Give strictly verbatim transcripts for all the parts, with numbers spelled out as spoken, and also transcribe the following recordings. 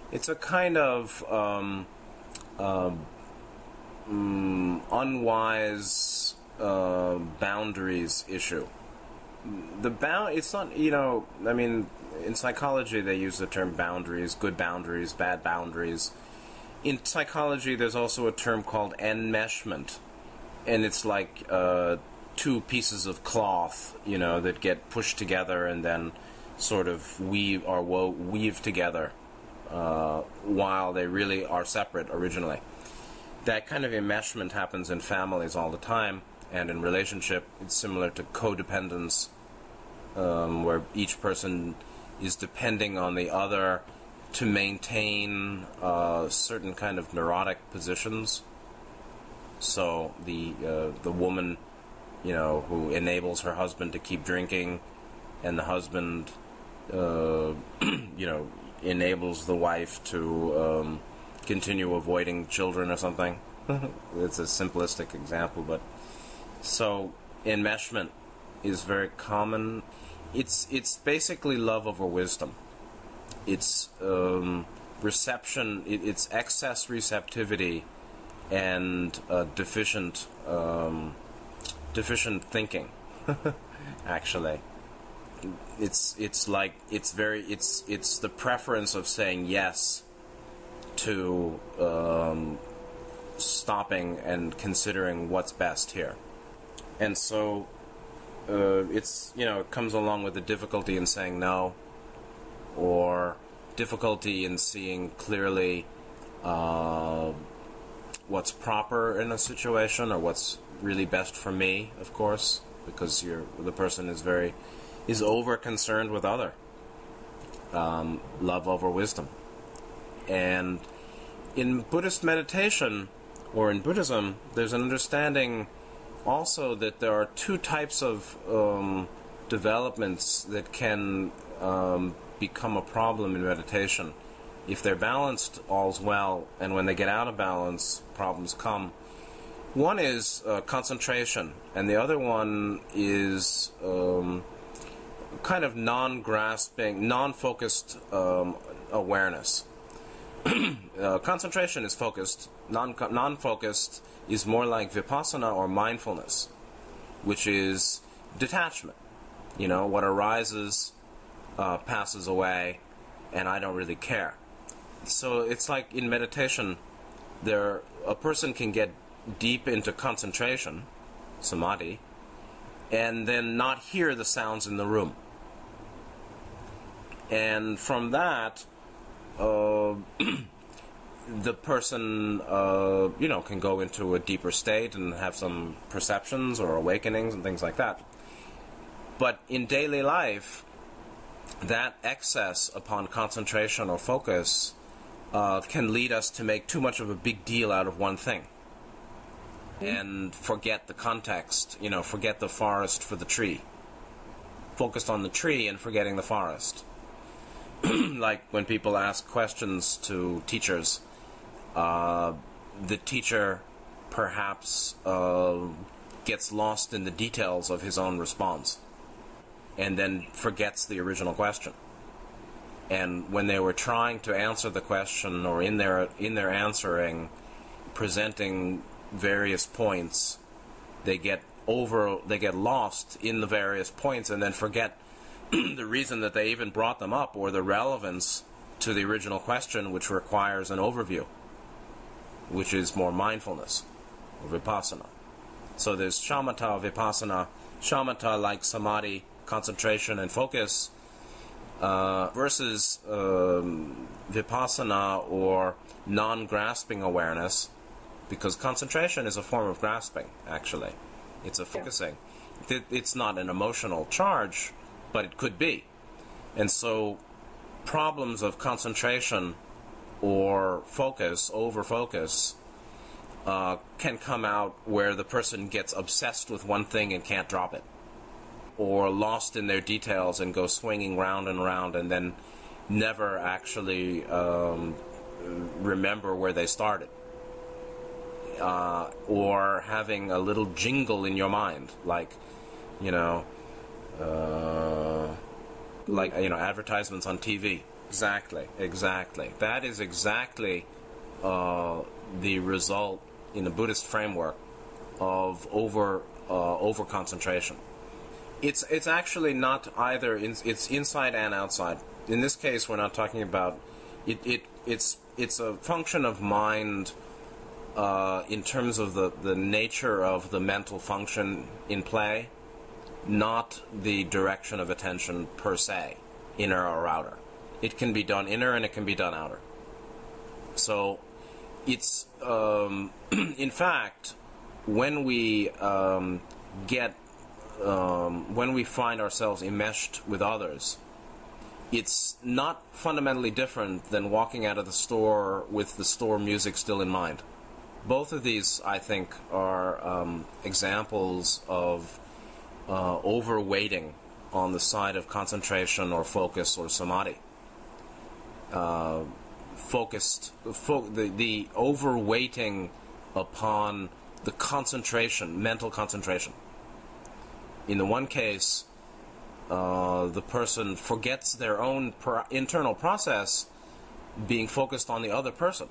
it's a kind of um, uh, mm, unwise uh, boundaries issue. The bound, it's not, you know, I mean, in psychology they use the term boundaries, good boundaries, bad boundaries. In psychology there's also a term called enmeshment, and it's like uh, two pieces of cloth, you know, that get pushed together and then sort of weave or wo- weave together uh, while they really are separate originally. That kind of enmeshment happens in families all the time, and in relationship it's similar to codependence, um, where each person is depending on the other to maintain uh, certain kind of neurotic positions. So the uh, the woman, you know, who enables her husband to keep drinking, and the husband, uh, you know, enables the wife to um, continue avoiding children or something. It's a simplistic example, but so enmeshment is very common. It's it's basically love over wisdom. It's um, reception. It, it's excess receptivity and uh, deficient um, deficient thinking. Actually, it's it's like it's very it's it's the preference of saying yes to um, stopping and considering what's best here, and so uh, it's you know it comes along with the difficulty in saying no, or difficulty in seeing clearly uh, what's proper in a situation or what's really best for me, of course, because you're the person is very is over concerned with other um, love over wisdom. And in Buddhist meditation or in Buddhism, there's an understanding also that there are two types of um, developments that can um, become a problem in meditation. If they're balanced, all's well, and when they get out of balance, problems come. One is uh, concentration, and the other one is um, kind of non-grasping, non-focused um, awareness. uh, concentration is focused. Non non-focused is more like vipassana or mindfulness, which is detachment. You know, what arises uh, passes away, and I don't really care. So it's like in meditation, there a person can get deep into concentration, samadhi, and then not hear the sounds in the room. And from that, uh, the person, uh, you know, can go into a deeper state and have some perceptions or awakenings and things like that. But in daily life, that excess upon concentration or focus uh, can lead us to make too much of a big deal out of one thing and forget the context, you know, forget the forest for the tree. Focused on the tree and forgetting the forest. Like when people ask questions to teachers, uh, the teacher perhaps uh, gets lost in the details of his own response and then forgets the original question. And when they were trying to answer the question, or in their in their answering, presenting various points, they get over they get lost in the various points and then forget the reason that they even brought them up, or the relevance to the original question, which requires an overview, which is more mindfulness, or vipassana. So there's shamatha, vipassana. Shamatha, like samadhi, concentration and focus, uh, versus um, vipassana, or non-grasping awareness, because concentration is a form of grasping, actually. It's a focusing. It, it's not an emotional charge, but it could be. And so problems of concentration or focus, over-focus, uh, can come out where the person gets obsessed with one thing and can't drop it, or lost in their details and go swinging round and round and then never actually um, remember where they started. Uh, or having a little jingle in your mind, like, you know, uh, like, you know, advertisements on T V. Exactly, exactly. That is exactly uh, the result in the Buddhist framework of over uh, over concentration. It's it's actually not either. In, it's inside and outside. In this case, we're not talking about it. It it's it's a function of mind uh, in terms of the the nature of the mental function in play, not the direction of attention per se, inner or outer. It can be done inner and it can be done outer. So it's, um, in fact, when we um, get, um, when we find ourselves enmeshed with others, it's not fundamentally different than walking out of the store with the store music still in mind. Both of these, I think, are um, examples of uh, overweighting on the side of concentration or focus or samadhi. Uh, focused, fo the, the overweighting upon the concentration, mental concentration. In the one case, uh, the person forgets their own pro internal process being focused on the other person.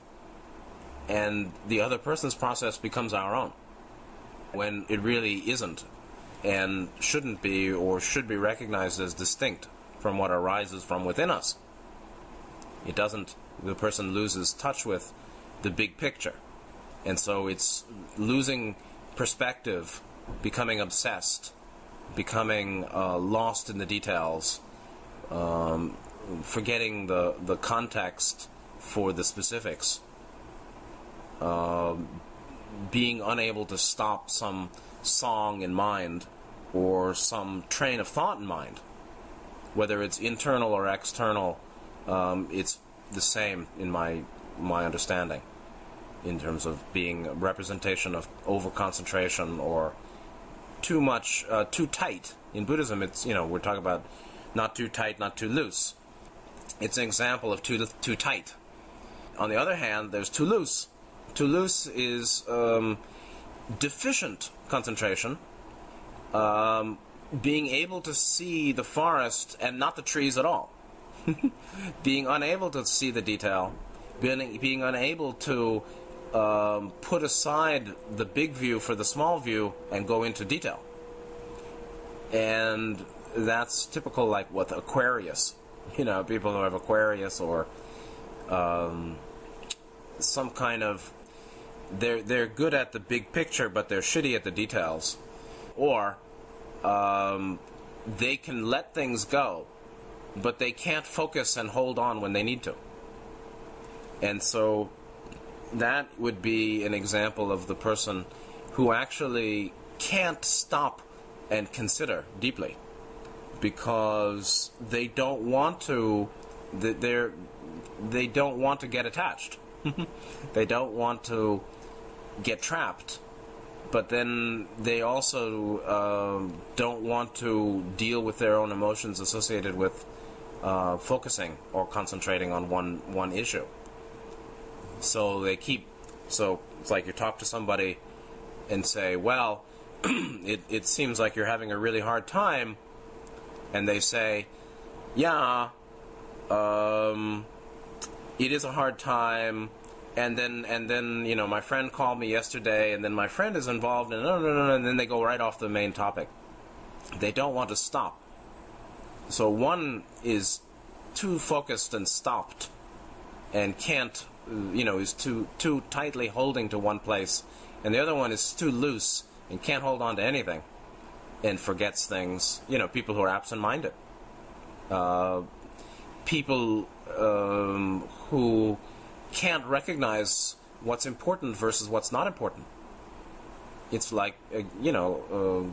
And the other person's process becomes our own, when it really isn't, and shouldn't be or should be recognized as distinct from what arises from within us. It doesn't, the person loses touch with the big picture. And so it's losing perspective, becoming obsessed, becoming uh, lost in the details, um, forgetting the, the context for the specifics, uh, being unable to stop some song in mind or some train of thought in mind. Whether it's internal or external, um, it's the same in my my understanding, in terms of being a representation of over-concentration or too much, uh, too tight. In Buddhism, it's, you know, we're talking about not too tight, not too loose. It's an example of too, too tight. On the other hand, there's too loose. Too loose is um, deficient concentration, um, being able to see the forest and not the trees at all. Being unable to see the detail, being, being unable to um, put aside the big view for the small view and go into detail. And that's typical, like with Aquarius. You know, people who have Aquarius or um, some kind of, they're, they're good at the big picture, but they're shitty at the details. Or um, they can let things go, but they can't focus and hold on when they need to. And so that would be an example of the person who actually can't stop and consider deeply, because they don't want to, they're, they don't want to get attached. They don't want to get trapped, but then they also uh, don't want to deal with their own emotions associated with Uh, focusing or concentrating on one one issue. So they keep, so it's like you talk to somebody and say, well, it, it seems like you're having a really hard time, and they say, yeah, um, it is a hard time, and then, and then, you know, my friend called me yesterday, and then my friend is involved, and no, no, no, no, and then they go right off the main topic. They don't want to stop. So one is too focused and stopped and can't, you know, is too too tightly holding to one place, and the other one is too loose and can't hold on to anything and forgets things. You know, people who are absent-minded. Uh, people um, who can't recognize what's important versus what's not important. It's like, uh, you know, uh,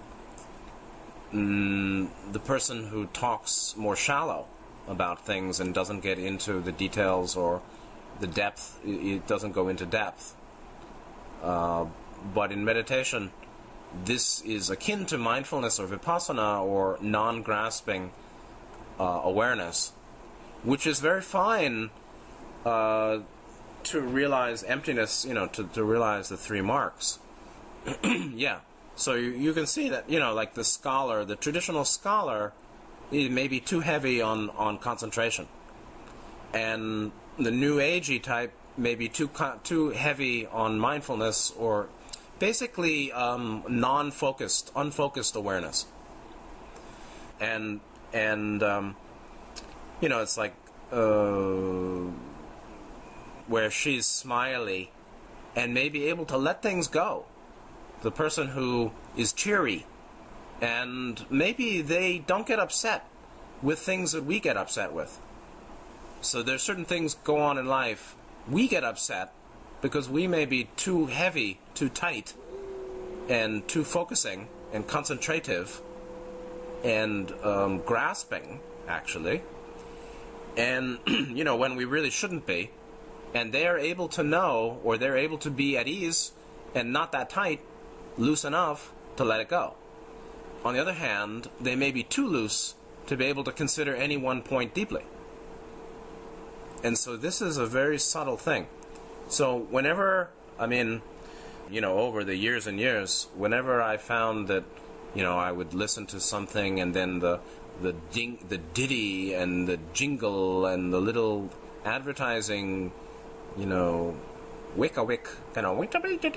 Mm, the person who talks more shallow about things and doesn't get into the details or the depth, it doesn't go into depth. Uh, but in meditation, this is akin to mindfulness or vipassana or non-grasping uh, awareness, which is very fine uh, to realize emptiness, you know, to, to realize the three marks. Yeah. So you, you can see that, you know, like the scholar, the traditional scholar, it may be too heavy on, on concentration. And the New Agey type may be too too heavy on mindfulness, or basically um, non-focused, unfocused awareness. And and um, you know, it's like uh, where she's smiley and may be able to let things go. The person who is cheery, and maybe they don't get upset with things that we get upset with. So there's certain things go on in life, we get upset because we may be too heavy, too tight, and too focusing and concentrative and um, grasping, actually. And, you know, when we really shouldn't be. And they're able to know, or they're able to be at ease and not that tight, loose enough to let it go. On the other hand, they may be too loose to be able to consider any one point deeply. And so this is a very subtle thing. So whenever, I mean, you know, over the years and years, whenever I found that, you know, I would listen to something and then the the ding, the ditty and the jingle and the little advertising, you know, wick a wick, kind of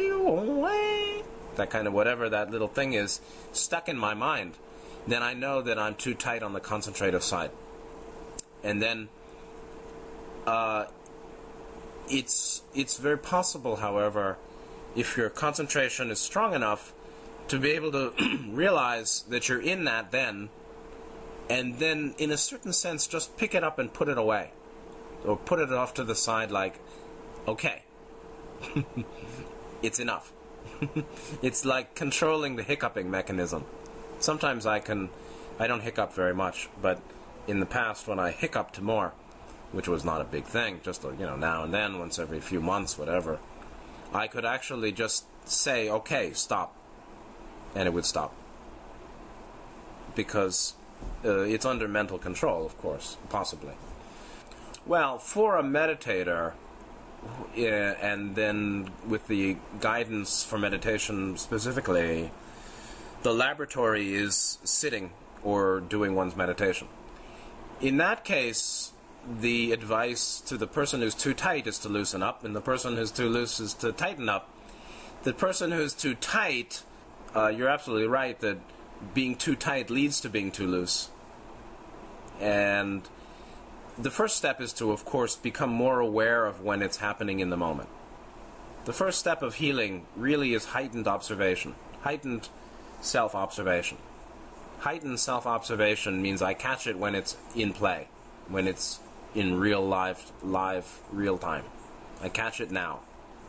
that kind of whatever that little thing is stuck in my mind, then I know that I'm too tight on the concentrative side. And then uh, it's it's very possible, however, if your concentration is strong enough to be able to realize that you're in that then, and then in a certain sense just pick it up and put it away, or put it off to the side like, okay, it's enough. It's like controlling the hiccuping mechanism. Sometimes I can, I don't hiccup very much, but in the past when I hiccuped more, which was not a big thing, just, you know, now and then, once every few months, whatever, I could actually just say, okay, stop, and it would stop. Because uh, it's under mental control, of course, possibly. Well, for a meditator, yeah, and then with the guidance for meditation specifically, the laboratory is sitting or doing one's meditation. In that case, the advice to the person who's too tight is to loosen up, and the person who's too loose is to tighten up. The person who's too tight, uh, you're absolutely right that being too tight leads to being too loose. And the first step is to, of course, become more aware of when it's happening in the moment. The first step of healing really is heightened observation, heightened self-observation. Heightened self-observation means I catch it when it's in play, when it's in real life, live, real time. I catch it now.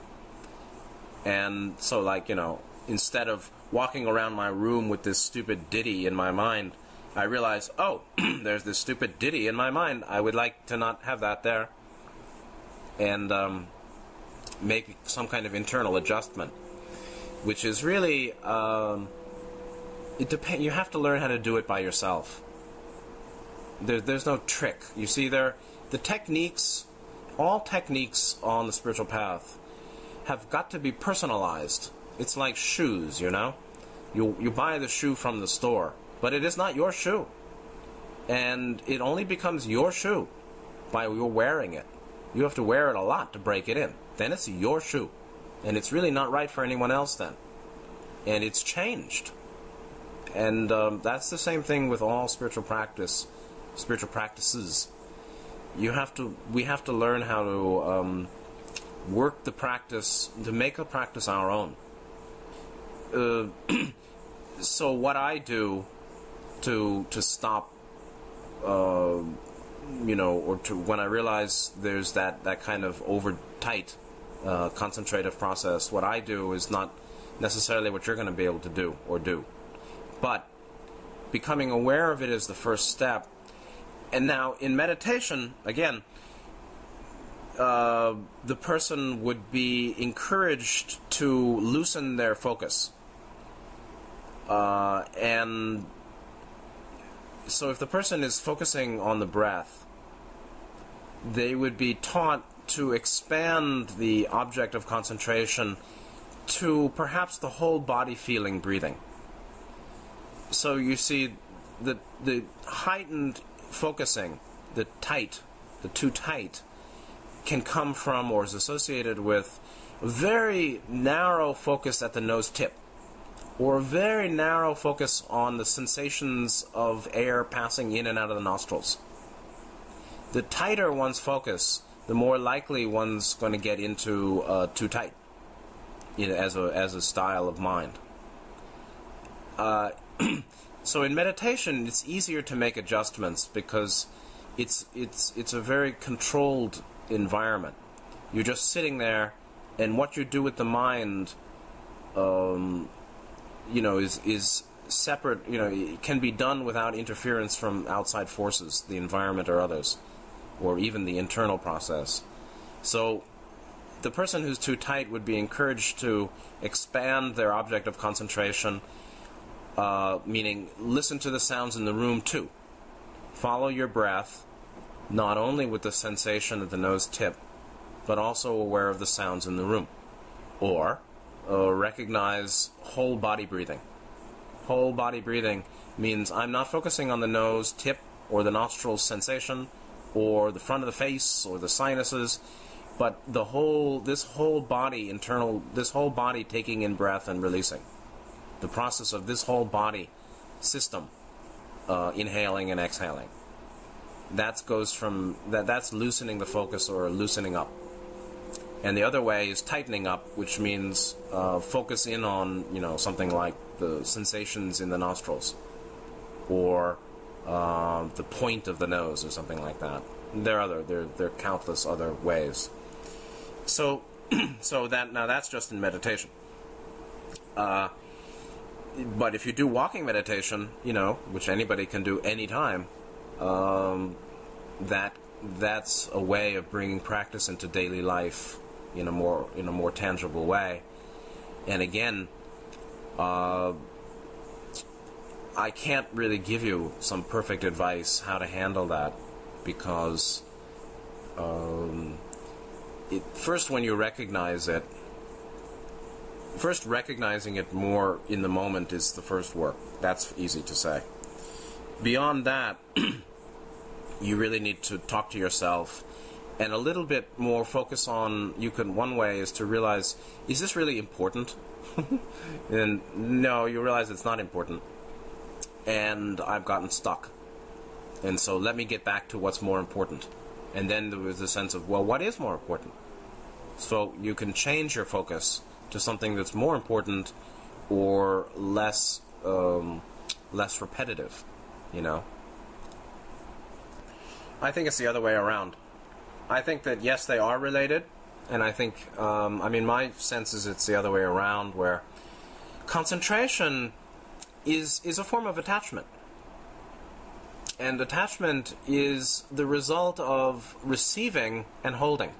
And so, like, you know, instead of walking around my room with this stupid ditty in my mind, I realize, oh, there's this stupid ditty in my mind. I would like to not have that there. And um, make some kind of internal adjustment, which is really, um, it depend. You have to learn how to do it by yourself. There, there's no trick. You see, there, the techniques, all techniques on the spiritual path have got to be personalized. It's like shoes, you know? You, you buy the shoe from the store, but it is not your shoe. And it only becomes your shoe by you wearing it. You have to wear it a lot to break it in. Then it's your shoe. And it's really not right for anyone else then. And it's changed. And um, that's the same thing with all spiritual practice, spiritual practices. You have to, we have to learn how to um, work the practice, to make the practice our own. Uh, so what I do to to stop, uh, you know, or to when I realize there's that, that kind of over tight uh, concentrative process, what I do is not necessarily what you're going to be able to do or do. But becoming aware of it is the first step. And now in meditation, again, uh, the person would be encouraged to loosen their focus. Uh, and so if the person is focusing on the breath, they would be taught to expand the object of concentration to perhaps the whole body feeling breathing. So you see the the heightened focusing, the tight the too tight, can come from or is associated with a very narrow focus at the nose tip, or a very narrow focus on the sensations of air passing in and out of the nostrils. The tighter one's focus, the more likely one's going to get into uh, too tight, you know, as a as a style of mind. Uh, so in meditation, it's easier to make adjustments because it's it's it's a very controlled environment. You're just sitting there, and what you do with the mind, um, you know, is is separate. You know, it can be done without interference from outside forces, the environment or others, or even the internal process. So the person who's too tight would be encouraged to expand their object of concentration, uh, meaning listen to the sounds in the room too. Follow your breath, not only with the sensation at the nose tip, but also aware of the sounds in the room. Or uh, recognize whole body breathing. Whole body breathing means I'm not focusing on the nose tip or the nostril sensation or the front of the face or the sinuses, but the whole, this whole body, internal, this whole body taking in breath and releasing. The process of this whole body system, uh, inhaling and exhaling. That goes from, that, that's loosening the focus or loosening up. And the other way is tightening up, which means uh, focus in on, you know, something like the sensations in the nostrils, or uh, the point of the nose, or something like that. There are other, there, there are countless other ways. So, so that now that's just in meditation. Uh, but if you do walking meditation, you know, which anybody can do anytime, um, that that's a way of bringing practice into daily life in a more in a more tangible way. And again, uh, I can't really give you some perfect advice how to handle that, because um, it, first when you recognize it, first recognizing it more in the moment is the first work. That's easy to say. Beyond that, you really need to talk to yourself and a little bit more focus on, you can, one way is to realize, is this really important? And no, you realize it's not important. And I've gotten stuck. And so let me get back to what's more important. And then there was a sense of, well, what is more important? So you can change your focus to something that's more important or less, um, less repetitive, you know? I think it's the other way around. I think that, yes, they are related, and I think, um, I mean, my sense is it's the other way around, where concentration is, is a form of attachment. And attachment is the result of receiving and holding.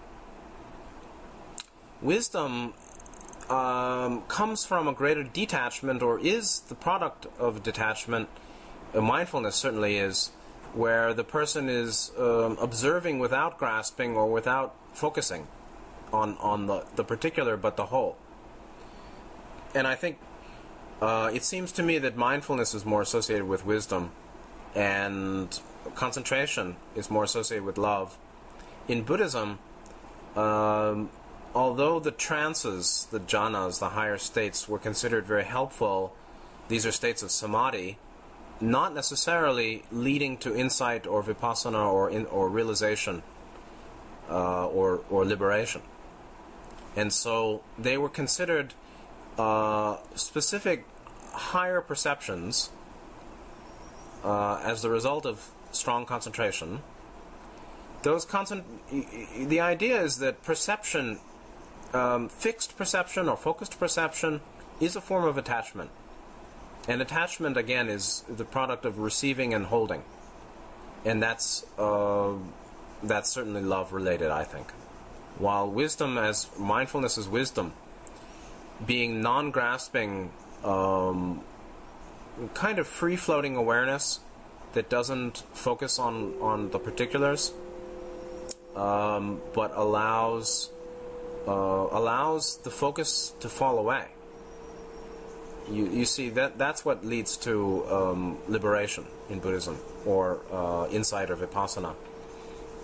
Wisdom um, comes from a greater detachment, or is the product of detachment. Uh, mindfulness certainly is, where the person is um, observing without grasping or without focusing on, on the, the particular but the whole. And I think uh, it seems to me that mindfulness is more associated with wisdom, and concentration is more associated with love. In Buddhism, um, although the trances, the jhanas, the higher states, were considered very helpful, these are states of samadhi, not necessarily leading to insight or vipassana or in, or realization uh, or or liberation. And so they were considered uh, specific higher perceptions uh, as the result of strong concentration. Those concent- the idea is that perception, um, fixed perception or focused perception, is a form of attachment. And attachment, again, is the product of receiving and holding. And that's uh, that's certainly love-related, I think. While wisdom, as mindfulness as wisdom, being non-grasping, um, kind of free-floating awareness that doesn't focus on, on the particulars, um, but allows uh, allows the focus to fall away. You, you see, that that's what leads to um, liberation in Buddhism, or uh, insight or vipassana.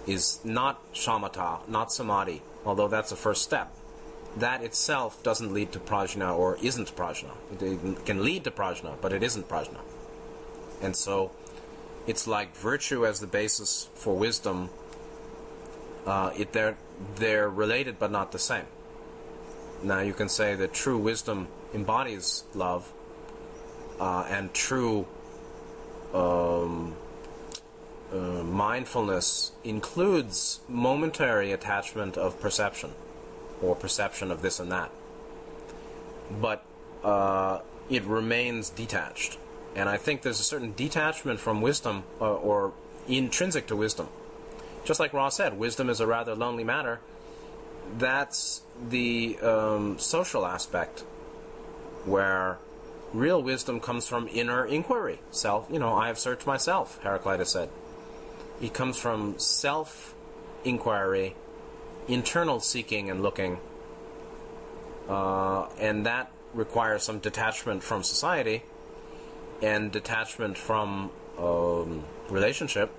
is not shamatha, not samadhi, although that's the first step. That itself doesn't lead to prajna, or isn't prajna. It can lead to prajna, but it isn't prajna. And so it's like virtue as the basis for wisdom. Uh, it they're they're related but not the same. Now you can say that true wisdom embodies love, uh, and true um, uh, mindfulness includes momentary attachment of perception, or perception of this and that. But uh, it remains detached. And I think there's a certain detachment from wisdom, uh, or intrinsic to wisdom. Just like Ra said, wisdom is a rather lonely matter. That's the um, social aspect, where real wisdom comes from inner inquiry. Self, you know, I have searched myself, Heraclitus said. It comes from self-inquiry, internal seeking and looking, uh, and that requires some detachment from society and detachment from um, relationship,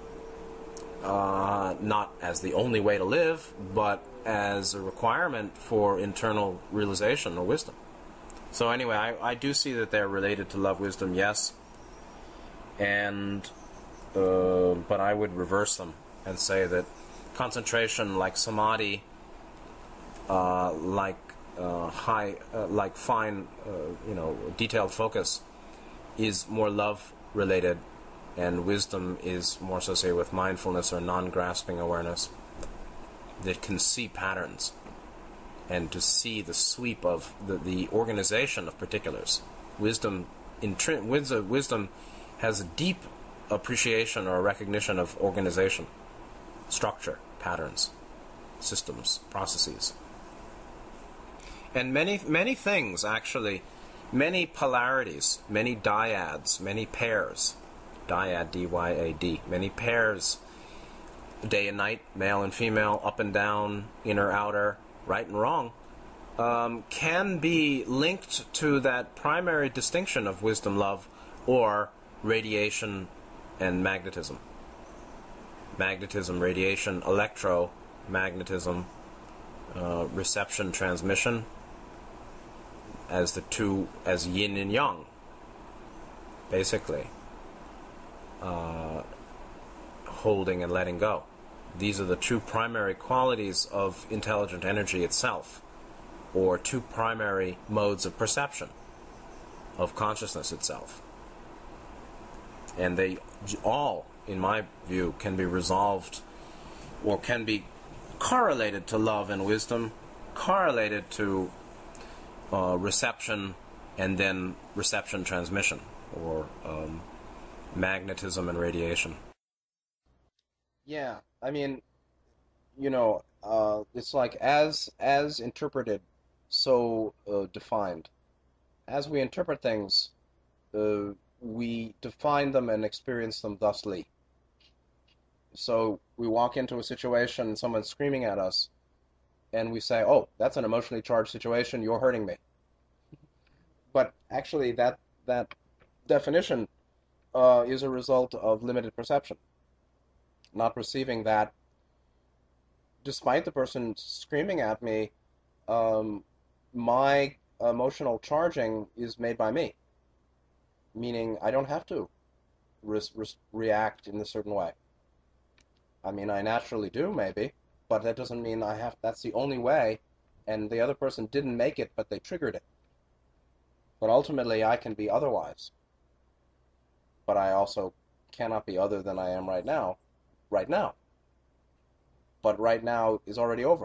uh, not as the only way to live, but as a requirement for internal realization or wisdom. So anyway, I, I do see that they're related to love, wisdom, yes, and uh, but I would reverse them and say that concentration, like samadhi, uh, like uh, high, uh, like fine, uh, you know, detailed focus, is more love related, and wisdom is more associated with mindfulness or non-grasping awareness that can see patterns and to see the sweep of the, the organization of particulars. Wisdom, intri- wisdom has a deep appreciation or recognition of organization, structure, patterns, systems, processes. And many, many things, actually, many polarities, many dyads, many pairs, dyad, D Y A D, many pairs, day and night, male and female, up and down, inner, outer, right and wrong, um, can be linked to that primary distinction of wisdom, love, or radiation and magnetism. Magnetism, radiation, electromagnetism, uh, reception, transmission, as the two, as yin and yang, basically, uh, holding and letting go. These are the two primary qualities of intelligent energy itself, or two primary modes of perception of consciousness itself. And they all, in my view, can be resolved, or can be correlated to love and wisdom, correlated to uh, reception, and then reception transmission, or um, magnetism and radiation. Yeah, I mean, you know, uh, it's like as as interpreted, so uh, defined. As we interpret things, uh, we define them and experience them thusly. So we walk into a situation and someone's screaming at us, and we say, oh, that's an emotionally charged situation, you're hurting me. But actually that that definition uh, is a result of limited perception. Not perceiving that despite the person screaming at me, um, my emotional charging is made by me. Meaning I don't have to re- re- react in a certain way. I mean, I naturally do, maybe, but that doesn't mean I have. That's the only way, and the other person didn't make it, but they triggered it. But ultimately, I can be otherwise. But I also cannot be other than I am right now, right now. But right now is already over.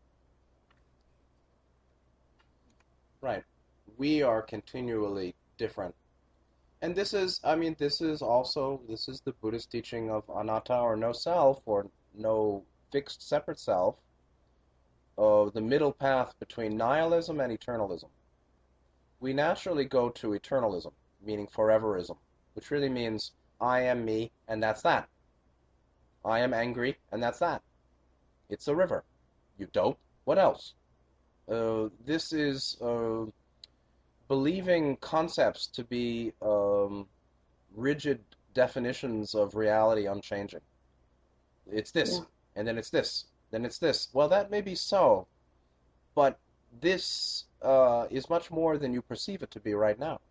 Right. We are continually different. And this is, I mean, this is also, this is the Buddhist teaching of anatta, or no self, or no fixed separate self, of the middle path between nihilism and eternalism. We naturally go to eternalism, meaning foreverism, which really means I am me, and that's that. I am angry, and that's that. It's a river. You dope. What else? Uh, this is uh, believing concepts to be um, rigid definitions of reality unchanging. It's this, and then it's this, then it's this. Well, that may be so, but this uh, is much more than you perceive it to be right now.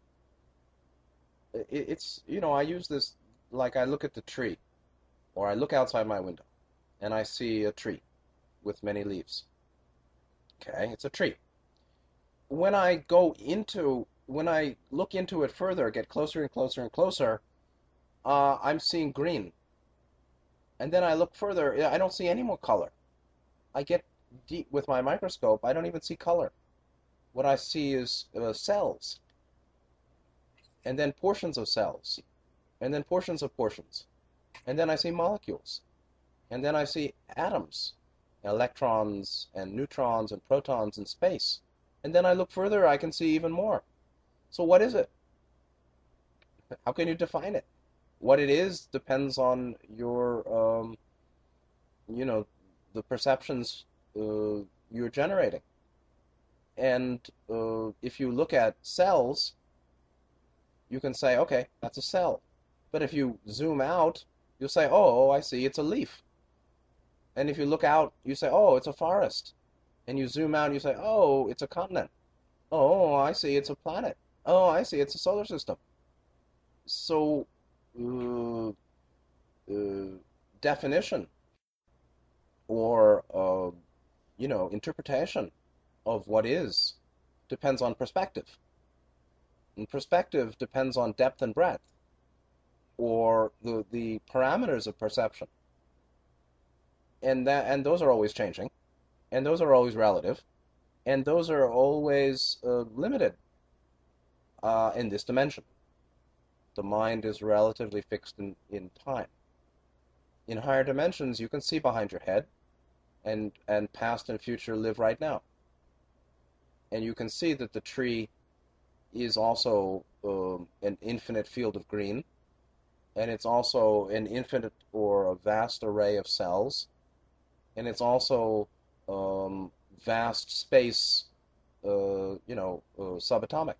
It, it's, you know, I use this like I look at the tree, or I look outside my window, and I see a tree with many leaves. Okay, it's a tree. When I go into, when I look into it further, get closer and closer and closer, uh, I'm seeing green. And then I look further, I don't see any more color. I get deep with my microscope, I don't even see color. What I see is uh, cells, and then portions of cells, and then portions of portions. And then I see molecules, and then I see atoms, electrons and neutrons and protons in space. And then I look further, I can see even more. So what is it? How can you define it? What it is depends on your, um, you know, the perceptions uh, you're generating. And uh, if you look at cells, you can say, okay, that's a cell. But if you zoom out, you'll say, oh, I see, it's a leaf. And if you look out, you say, oh, it's a forest. And you zoom out, you say, oh, it's a continent. Oh, I see, it's a planet. Oh, I see, it's a solar system. So, uh, uh, definition or, uh, you know, interpretation of what is depends on perspective. And perspective depends on depth and breadth, or the, the parameters of perception. And that and those are always changing, and those are always relative, and those are always uh, limited uh, in this dimension. The mind is relatively fixed in, in time. In higher dimensions, you can see behind your head, and, and past and future live right now. And you can see that the tree is also um, an infinite field of green, and it's also an infinite or a vast array of cells, and it's also um, vast space, uh, you know, uh, subatomic.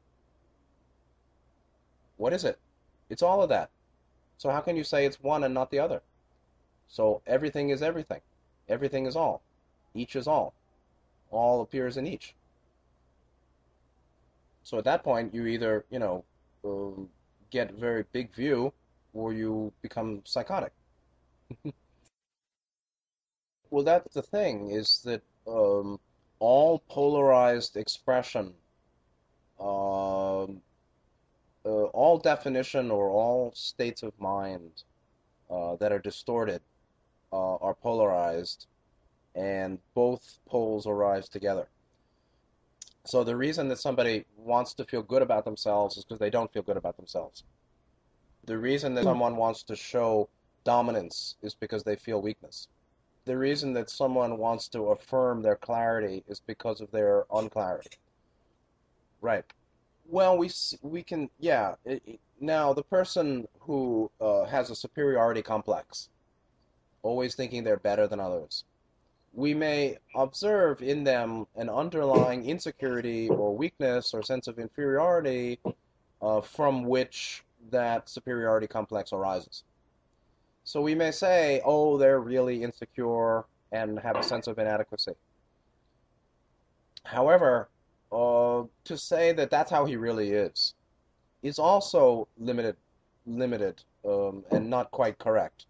What is it? It's all of that. So how can you say it's one and not the other? So everything is everything. Everything is all. Each is all. All appears in each. So at that point, you either, you know, uh, get very big view, or you become psychotic. Well, that's the thing, is that um, all polarized expression, um, uh, all definition or all states of mind uh, that are distorted uh, are polarized, and both poles arise together. So the reason that somebody wants to feel good about themselves is because they don't feel good about themselves. The reason that someone wants to show dominance is because they feel weakness. The reason that someone wants to affirm their clarity is because of their unclarity. Right. Well, we we can, yeah. It, it, now, the person who uh, has a superiority complex, always thinking they're better than others, we may observe in them an underlying insecurity or weakness or sense of inferiority uh, from which that superiority complex arises. So we may say, oh, they're really insecure and have a sense of inadequacy. However, uh, to say that that's how he really is is also limited, limited, um, and not quite correct.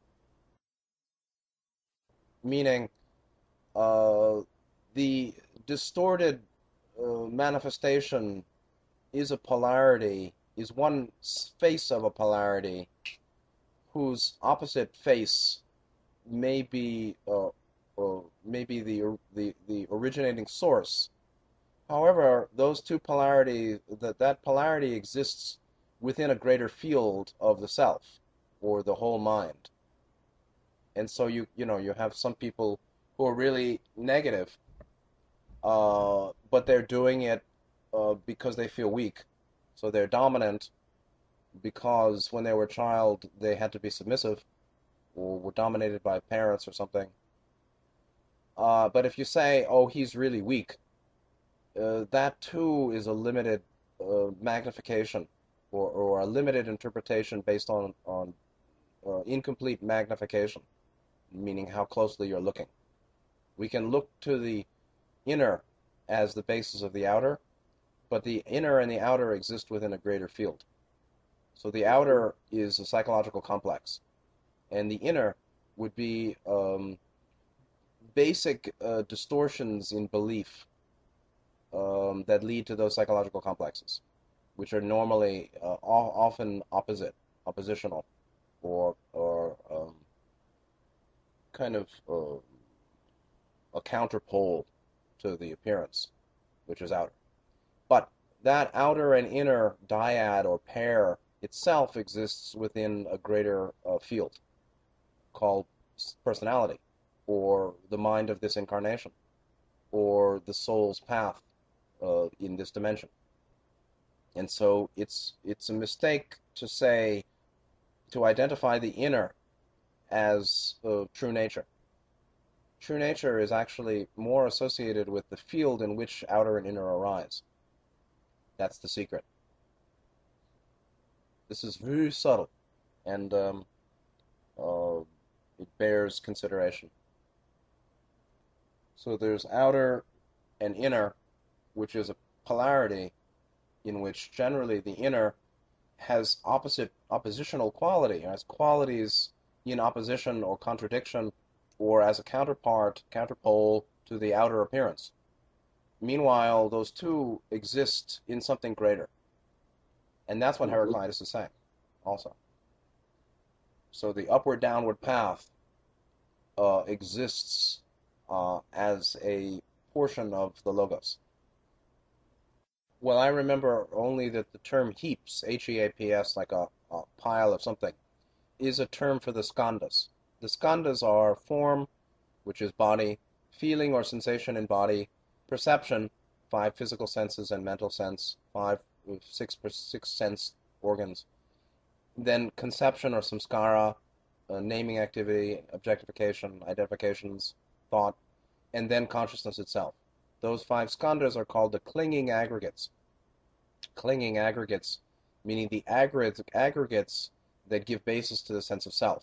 Meaning, uh, the distorted uh, manifestation is a polarity, is one face of a polarity whose opposite face may be uh, uh, may be the, the the originating source. However, those two polarities, that that polarity exists within a greater field of the self or the whole mind. And so you you know you have some people who are really negative, uh, but they're doing it uh, because they feel weak. So they're dominant because when they were a child they had to be submissive or were dominated by parents or something. Uh, but if you say, oh, he's really weak, uh, that too is a limited uh, magnification, or, or a limited interpretation based on, on uh, incomplete magnification. meaning how closely you're looking. We can look to the inner as the basis of the outer, but the inner and the outer exist within a greater field. So the outer is a psychological complex, and the inner would be um, basic uh, distortions in belief um, that lead to those psychological complexes, which are normally uh, often opposite, oppositional, or or um, kind of uh, a counterpole to the appearance, which is outer. But that outer and inner dyad or pair itself exists within a greater uh, field called personality, or the mind of this incarnation, or the soul's path uh, in this dimension. And so it's it's a mistake to say to identify the inner as uh, true nature. True nature is actually more associated with the field in which outer and inner arise. That's the secret. This is very subtle, and um, uh, it bears consideration. So there's outer and inner, which is a polarity in which generally the inner has opposite oppositional quality, has qualities in opposition or contradiction, or as a counterpart, counterpole to the outer appearance. Meanwhile, those two exist in something greater. And that's what Heraclitus is saying also. So the upward-downward path uh, exists uh, as a portion of the Logos. Well, I remember only that the term heaps, H E A P S, like a, a pile of something, is a term for the skandhas. The skandhas are form, which is body, feeling or sensation in body, perception, five physical senses and mental sense, five, six, six sense organs, then conception or samskara, uh, naming activity, objectification, identifications, thought, and then consciousness itself. Those five skandhas are called the clinging aggregates. Clinging aggregates, meaning the aggregates that give basis to the sense of self.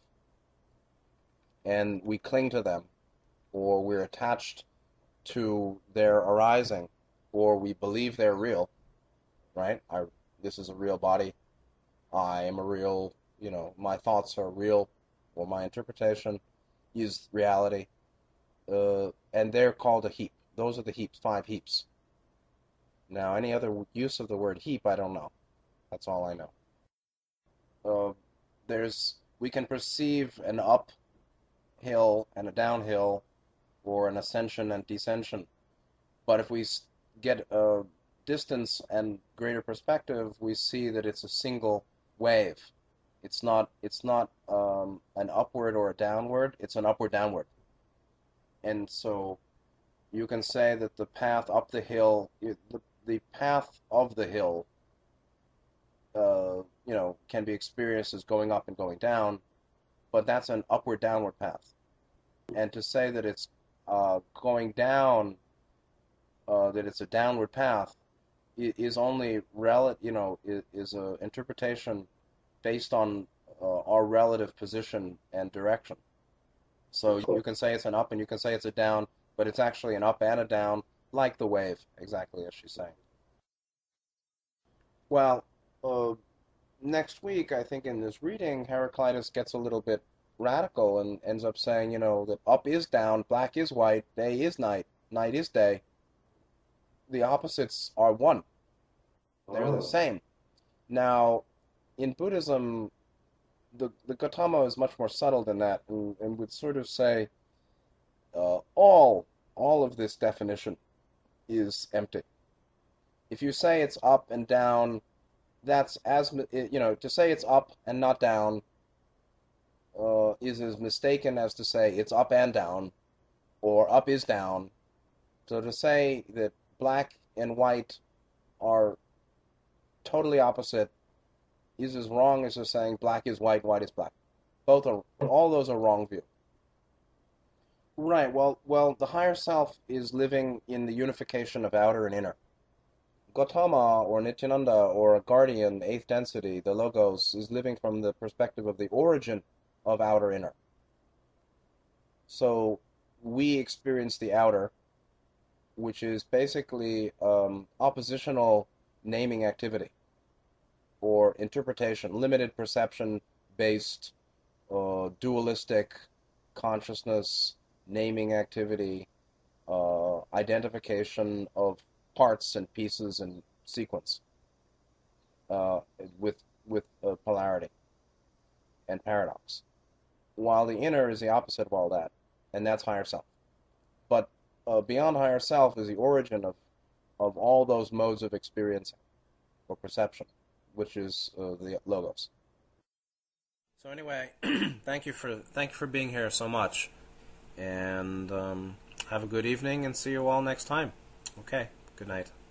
And we cling to them, or we're attached to their arising, or we believe they're real, right? I, this is a real body. I am a real, you know, my thoughts are real, or my interpretation is reality. Uh, and they're called a heap. Those are the heaps, five heaps. Now, any other use of the word heap, I don't know. That's all I know. Uh, there's, we can perceive an uphill and a downhill, or an ascension and descension. But if we get a distance and greater perspective, we see that it's a single wave. It's not, it's not um, an upward or a downward, it's an upward-downward. And so you can say that the path up the hill, the, the path of the hill, uh, you know, can be experienced as going up and going down, but that's an upward-downward path. And to say that it's uh, going down, uh, that it's a downward path, is only rel, you know, is, is an interpretation based on uh, our relative position and direction. So you can say it's an up and you can say it's a down, but it's actually an up and a down, like the wave, exactly as she's saying. Well, uh, next week, I think in this reading, Heraclitus gets a little bit radical and ends up saying, you know, that up is down, black is white, day is night, night is day. The opposites are one. They're the same. Now, in Buddhism, the, the Gautama is much more subtle than that, and, and would sort of say uh, all all of this definition is empty. If you say it's up and down, that's as you know, to say it's up and not down uh, is as mistaken as to say it's up and down, or up is down. So to say that black and white are totally opposite is as wrong as just saying black is white, white is black. Both are, all those are wrong view. Right, well, well, the higher self is living in the unification of outer and inner. Gautama or Nityananda or a guardian, eighth density, the Logos, is living from the perspective of the origin of outer inner. So we experience the outer, which is basically um, oppositional naming activity or interpretation, limited perception based uh, dualistic consciousness, naming activity, uh, identification of parts and pieces and sequence uh, with with uh, polarity and paradox. While the inner is the opposite of all that, and that's higher self. But uh, beyond higher self is the origin of of all those modes of experiencing or perception, which is uh, the logos. So anyway, thank you for thank you for being here so much, and um, have a good evening, and see you all next time. Okay, good night.